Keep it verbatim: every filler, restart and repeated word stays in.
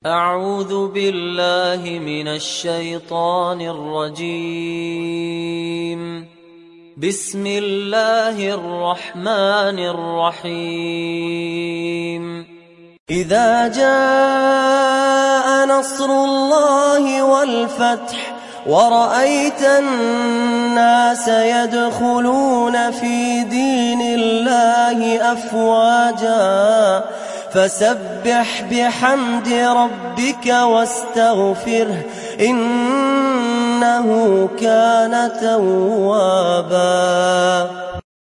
أعوذ بالله من الشيطان الرجيم. بسم الله الرحمن الرحيم. إذا جاء نصر الله والفتح ورأيت الناس يدخلون في دين الله أفواجا فسبح بحمد ربك واستغفره إنه كان توابا.